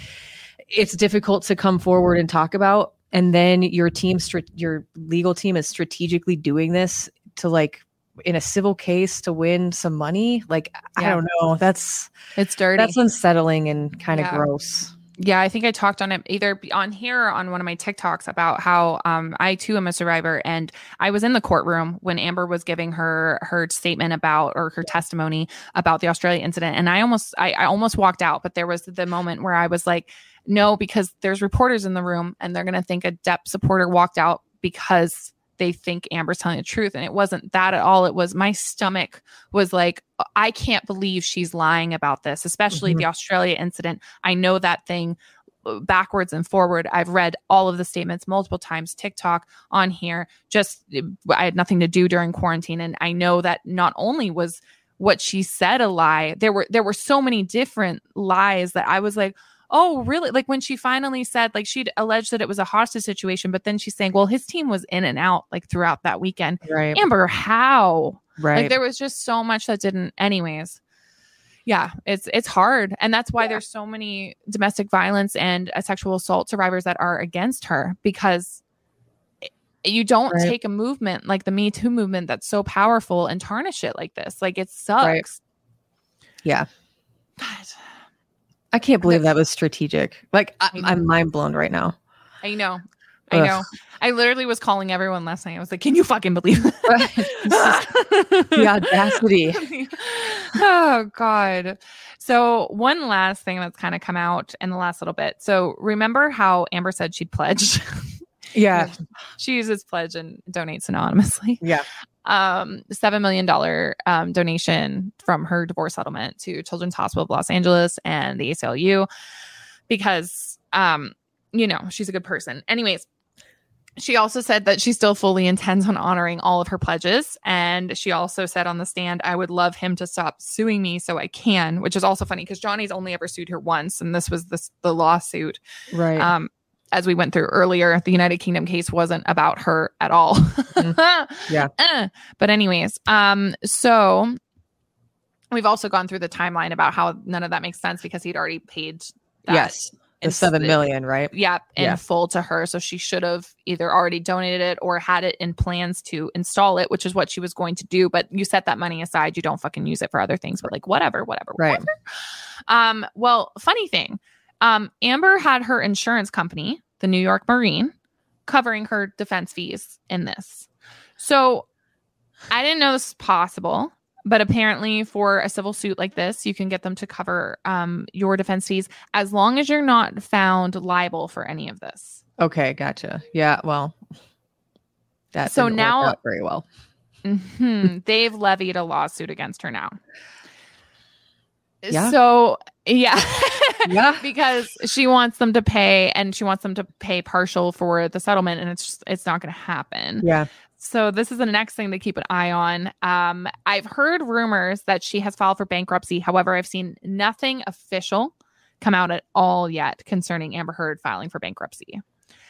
it's difficult to come forward and talk about. And then your team, your legal team is strategically doing this to like in a civil case to win some money. Like, yeah. I don't know. That's it's dirty. That's unsettling and kind of yeah. gross. Yeah, I think I talked on it either on here or on one of my TikToks about how um, I too am a survivor, and I was in the courtroom when Amber was giving her her statement about or her testimony about the Australia incident, and I almost I, I almost walked out, but there was the moment where I was like, no, because there's reporters in the room, and they're gonna think a Depp supporter walked out because they think Amber's telling the truth. And it wasn't that at all. It was my stomach was like, I can't believe she's lying about this, especially mm-hmm. the Australia incident. I know that thing backwards and forward. I've read all of the statements multiple times, TikTok on here. Just, I had nothing to do during quarantine. And I know that not only was what she said a lie, there were, there were so many different lies that I was like, oh, really? Like when she finally said, like she'd alleged that it was a hostage situation, but then she's saying, well, his team was in and out like throughout that weekend. Right. Amber, how? Right. Like there was just so much that didn't anyways. Yeah, it's it's hard. And that's why yeah. there's so many domestic violence and uh, sexual assault survivors that are against her, because it, you don't right. take a movement like the Me Too movement that's so powerful and tarnish it like this. Like it sucks. Right. Yeah. But I can't believe that was strategic. Like I, I'm mind blown right now. I know. I know. Ugh. I literally was calling everyone last night. I was like, can you fucking believe that? The audacity. Oh, God. So one last thing that's kind of come out in the last little bit. So remember how Amber said she'd pledged? Yeah. She uses pledge and donates anonymously. Yeah. Um, seven million dollars um, donation from her divorce settlement to Children's Hospital of Los Angeles and the A C L U because, um, you know, she's a good person. Anyways, she also said that she still fully intends on honoring all of her pledges. And she also said on the stand, I would love him to stop suing me so I can, which is also funny because Johnny's only ever sued her once. And this was this, the lawsuit. Right. Um, as we went through earlier, the United Kingdom case wasn't about her at all. Mm-hmm. Yeah. uh, but anyways, um, so we've also gone through the timeline about how none of that makes sense because he'd already paid that. Yes. The seven million, right? Yeah, in yeah. full to her. So she should have either already donated it or had it in plans to install it, which is what she was going to do. But you set that money aside. You don't fucking use it for other things. But like, whatever, whatever, right. whatever. Um, well, funny thing. Um, Amber had her insurance company, the New York Marine, covering her defense fees in this. So I didn't know this was possible, but apparently for a civil suit like this, you can get them to cover um, your defense fees as long as you're not found liable for any of this. Okay, gotcha. Yeah, well, that so didn't now work out very well. Mm-hmm, they've levied a lawsuit against her now. Yeah. So yeah, Yeah, because she wants them to pay, and she wants them to pay partial for the settlement, and it's just, it's not going to happen. yeah. So this is the next thing to keep an eye on. Um, I've heard rumors that she has filed for bankruptcy. However, I've seen nothing official come out at all yet concerning Amber Heard filing for bankruptcy.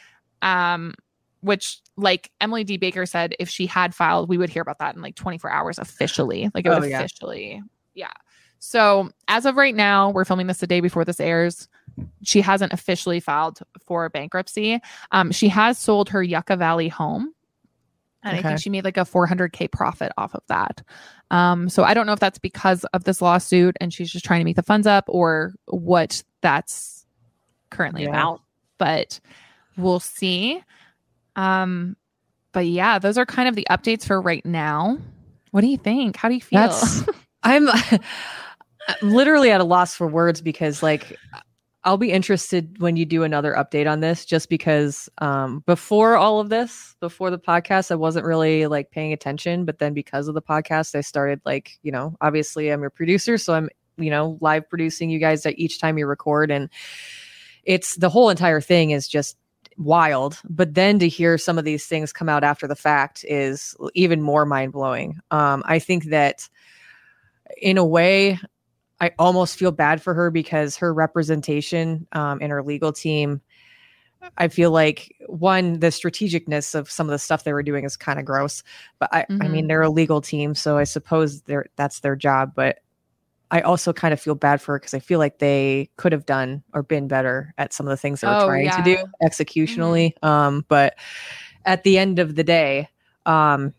Um, which, like Emily D. Baker said, if she had filed, we would hear about that in like twenty-four hours officially. Like it would Oh, yeah. officially, yeah. So as of right now, we're filming this the day before this airs. She hasn't officially filed for bankruptcy. Um, she has sold her Yucca Valley home. And Okay. I think she made like a four hundred K profit off of that. Um, so I don't know if that's because of this lawsuit and she's just trying to make the funds up, or what that's currently Yeah. about, but we'll see. Um, but yeah, those are kind of the updates for right now. What do you think? How do you feel? That's I'm literally at a loss for words, because like I'll be interested when you do another update on this, just because um, before all of this, before the podcast, I wasn't really like paying attention. But then because of the podcast, I started like, you know, obviously I'm your producer. So I'm, you know, live producing you guys each time you record. And it's the whole entire thing is just wild. But then to hear some of these things come out after the fact is even more mind blowing. Um, I think that in a way, I almost feel bad for her, because her representation um, and her legal team, I feel like, one, the strategicness of some of the stuff they were doing is kind of gross. But I, Mm-hmm. I mean, they're a legal team, so I suppose they're that's their job. But I also kind of feel bad for her, because I feel like they could have done or been better at some of the things they were Oh, trying yeah. to do executionally. Mm-hmm. Um, but at the end of the day, um,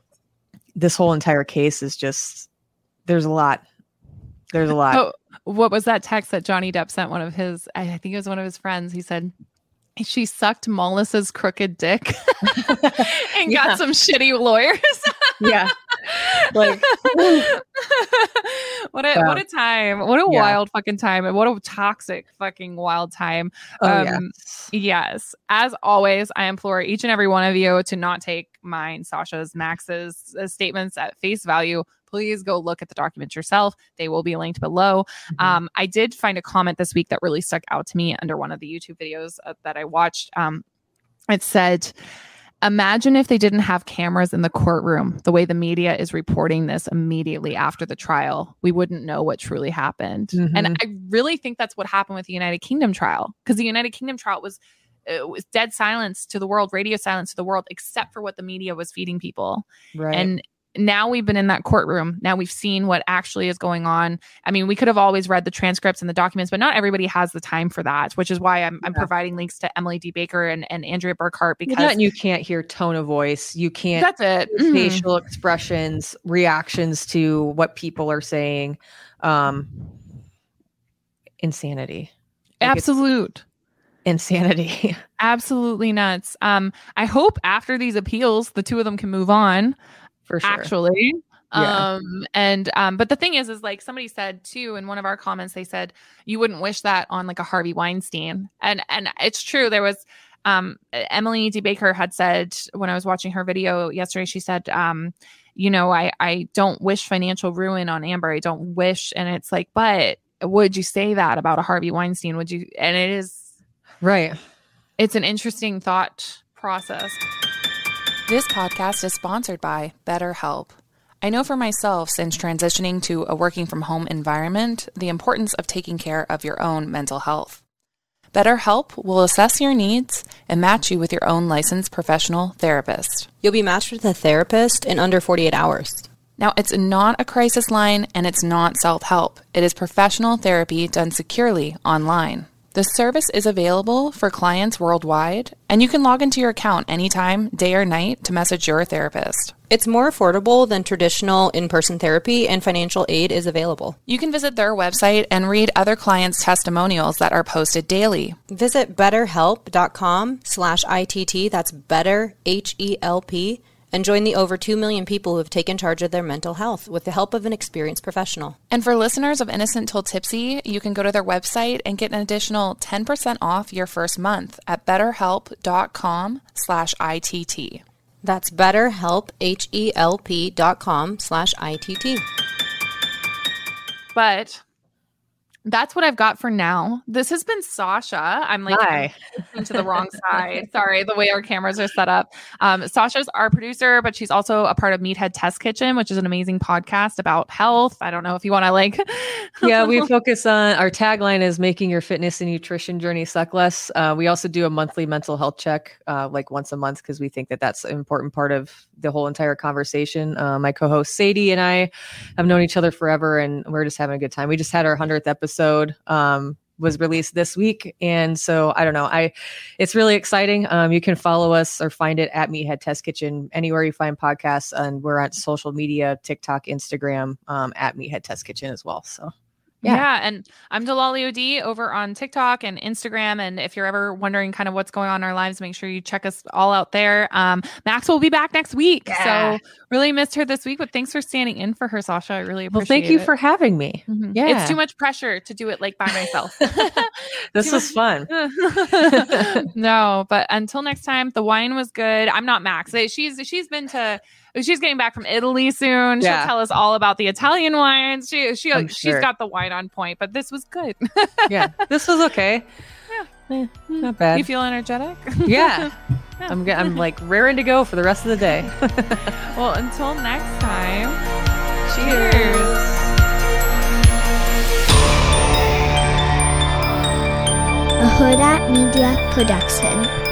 this whole entire case is just, there's a lot. There's a lot. Oh, what was that text that Johnny Depp sent one of his, I think it was one of his friends. He said, she sucked Mollis's crooked dick and Yeah. got some shitty lawyers. Yeah. Like, what a Wow. what a time. What a Yeah. wild fucking time. And what a toxic fucking wild time. oh, Um, Yes. As always, I implore each and every one of you to not take mine, Sasha's, Max's uh, statements at face value. Please go look at the documents yourself. They will be linked below. Mhm. Um, I did find a comment this week that really stuck out to me under one of the YouTube videos uh, that I watched. Um, it said, imagine if they didn't have cameras in the courtroom, the way the media is reporting this immediately after the trial, we wouldn't know what truly happened. Mhm. And I really think that's what happened with the United Kingdom trial, because the United Kingdom trial was, it was dead silence to the world, radio silence to the world, except for what the media was feeding people. right. And now we've been in that courtroom. Now we've seen what actually is going on. I mean, we could have always read the transcripts and the documents, but not everybody has the time for that, which is why I'm, I'm Yeah. providing links to Emily D. Baker and, and Andrea Burkhart, because Well, that, you can't hear tone of voice. You can't that's it. Mhm. facial expressions, reactions to what people are saying. Um, insanity. Like, it's Absolute. insanity. Absolutely nuts. Um, I hope after these appeals, the two of them can move on. For sure. Actually. Yeah. Um, and, um, but the thing is, is like somebody said too, in one of our comments, they said, you wouldn't wish that on like a Harvey Weinstein. And, and it's true. There was, um, Emily D. Baker had said when I was watching her video yesterday, she said, um, you know, I, I don't wish financial ruin on Amber. I don't wish. And it's like, but would you say that about a Harvey Weinstein? Would you? And it is, Right. it's an interesting thought process. This podcast is sponsored by BetterHelp. I know for myself, since transitioning to a working from home environment, the importance of taking care of your own mental health. BetterHelp will assess your needs and match you with your own licensed professional therapist. You'll be matched with a therapist in under forty-eight hours. Now, it's not a crisis line and it's not self-help. It is professional therapy done securely online. The service is available for clients worldwide, and you can log into your account anytime, day or night, to message your therapist. It's more affordable than traditional in-person therapy, and financial aid is available. You can visit their website and read other clients' testimonials that are posted daily. Visit betterhelp.com slash ITT. That's better, H E L P, and join the over two million people who have taken charge of their mental health with the help of an experienced professional. And for listeners of Innocent Till Tipsy, you can go to their website and get an additional ten percent off your first month at betterhelp.com slash ITT. That's betterhelp, H E L P dot com slash I T T. But that's what I've got for now. This has been Sasha. I'm like Hi. to the wrong side. Sorry, the way our cameras are set up. Um, Sasha's our producer, but she's also a part of Meathead Test Kitchen, which is an amazing podcast about health. I don't know if you want to like. Yeah, we focus on, our tagline is making your fitness and nutrition journey suck less. Uh, we also do a monthly mental health check, uh, like once a month, because we think that that's an important part of the whole entire conversation. Uh, my co-host Sadie and I have known each other forever, and we're just having a good time. We just had our hundredth episode. Episode um, was released this week, and so I don't know. I it's really exciting. Um, you can follow us or find it at Meathead Test Kitchen anywhere you find podcasts, and we're on social media, TikTok, Instagram, um, at Meathead Test Kitchen as well. So. Yeah. yeah. And I'm Delali O D over on TikTok and Instagram. And if you're ever wondering kind of what's going on in our lives, make sure you check us all out there. Um, Max will be back next week. Yeah. So really missed her this week, but thanks for standing in for her, Sasha. I really appreciate it. Well, thank you it. for having me. Mm-hmm. Yeah. It's too much pressure to do it like by myself. This was fun. No, but until next time, the wine was good. I'm not Max. She's, she's been to, she's getting back from Italy soon. She'll Yeah. tell us all about the Italian wines. She, she, I'm she's sure. got the wine on point, but this was good. Yeah, this was okay. Yeah. Eh, not bad. You feel energetic? Yeah. I'm g- I'm like raring to go for the rest of the day. Well, until next time, cheers. A Huda Media Production.